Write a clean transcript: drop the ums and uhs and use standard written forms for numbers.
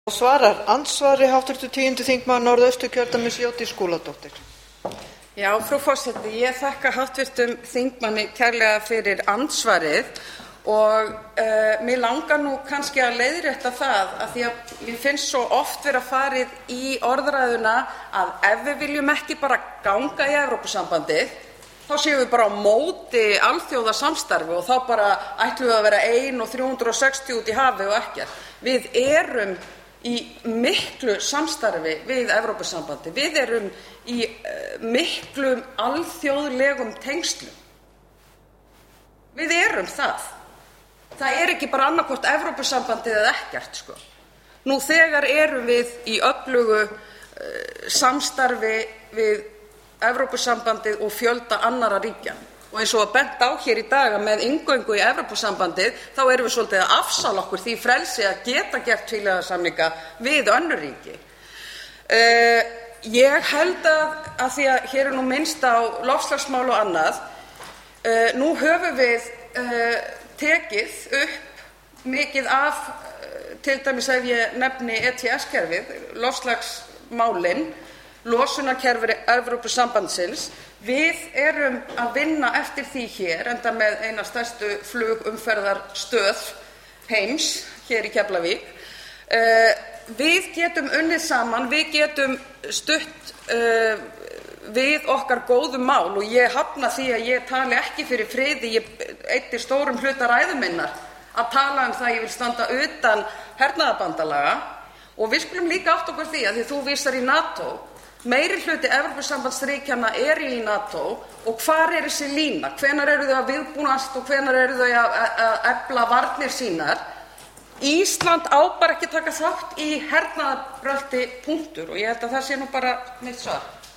Svarar andsvari háttvirtur 10. þingmaður Norðausturkjördæmis Jódís Skúladóttir. Já, frú forseti, ég þakka háttvirtum þingmanni kærlega fyrir andsvarið og mér langar nú kannski að leiðrétta það að því að mér finnst svo oft vera farið í orðræðuna að ef við viljum ekki bara ganga í Evrópusambandið þá séum við bara á móti alþjóðasamstarfi og þá bara ætlum við að vera 1 og 360 út í hafi og ekkert. Við erum í miklu samstarfi við Evrópusambandið. Við erum í miklum alþjóðlegum tengslum. Við erum það. Það er ekki bara annaðhvort Evrópusambandið eða ekkert, sko. Nú þegar erum við í öflugu samstarfi við Evrópusambandið og fjölda annarra ríkja. Og eins og bent á hér í dag að með inngöngu í Evrópusambandið þá erum við svolítið að afsala okkur því frelsi að geta gert tvíhliða við önnur ríki. Ég held að því að hér er nú minnst á loftslagsmál og annað, nú höfum við tekið upp mikið af, til dæmis ef ég nefni ETS-kerfið, loftslagsmálin, losunarkerfi Evrópusambandsins. Við erum að vinna eftir því hér, enda með eina stærstu flugumferðarstöð heims hér í Keflavík. Við getum unnið saman, við getum stutt við okkar góðu mál og ég hafna því að ég tali ekki fyrir friði. Ég eyddi stórum hluta ræðu minnar að tala það að ég vil standa utan hernaðarbandalaga og við skulum líka átta okkur því að því þú vísar í NATO. Meiri hluti Evrópusambandsríkjanna í NATO og hvar þessi lína? Hvenær eru þau að viðbúnast og hvenær eru þau að efla varnir sínar? Ísland á bara ekki taka þátt í hernaðarbrölti, punktur, og ég held að það sé nú bara mitt svar.